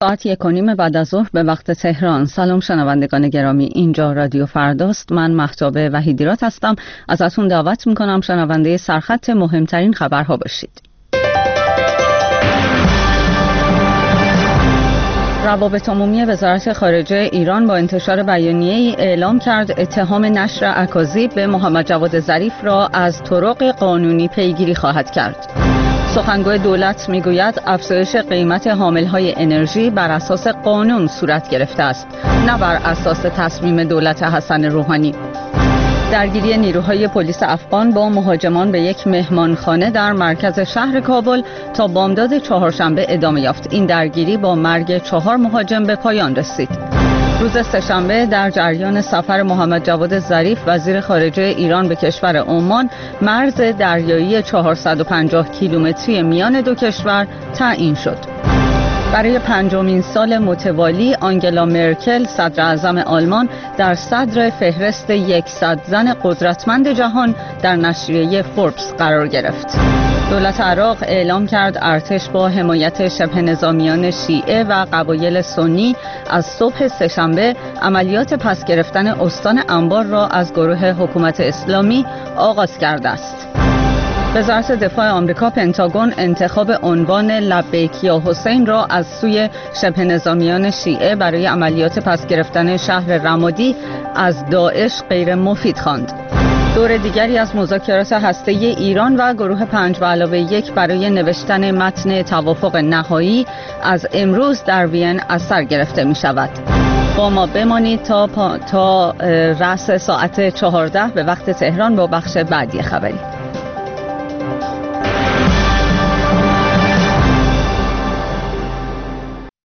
ساعت 1:30 بعد از ظهر به وقت تهران. سلام شنوندگان گرامی، اینجا رادیو فرداست. من مهتاب وحیدیرات هستم. ازتون دعوت میکنم شنونده سرخط مهمترین خبرها باشید. روابط عمومی وزارت خارجه ایران با انتشار بیانیه‌ای اعلام کرد اتهام نشر اکاذیب به محمد جواد ظریف را از طرق قانونی پیگیری خواهد کرد. سخنگوی دولت میگوید افزایش قیمت حاملهای انرژی بر اساس قانون صورت گرفته است، نه بر اساس تصمیم دولت حسن روحانی. درگیری نیروهای پلیس افغان با مهاجمان به یک مهمانخانه در مرکز شهر کابل تا بامداد چهارشنبه ادامه یافت. این درگیری با مرگ 4 مهاجم به پایان رسید. روز سه‌شنبه در جریان سفر محمد جواد ظریف وزیر خارجه ایران به کشور عمان، مرز دریایی 450 کیلومتری میان دو کشور تعیین شد. برای 5مین سال متوالی آنگلا مرکل صدر اعظم آلمان در صدر فهرست 100 زن قدرتمند جهان در نشریه فوربس قرار گرفت. دولت عراق اعلام کرد ارتش با حمایت شبه نظامیان شیعه و قبایل سنی از صبح سه‌شنبه عملیات پس گرفتن استان انبار را از گروه حکومت اسلامی آغاز کرده است. وزارت دفاع آمریکا پنتاگون انتخاب عنوان لبیک یا حسین را از سوی شبه نظامیان شیعه برای عملیات پس گرفتن شهر رمادی از داعش غیر مفید خواند. دور دیگری از مذاکرات هسته‌ای ایران و گروه 5+1 برای نوشتن متن توافق نهایی از امروز در وین از سر گرفته می شود. با ما بمانید تا رأس ساعت 14 به وقت تهران با بخش بعدی خبری.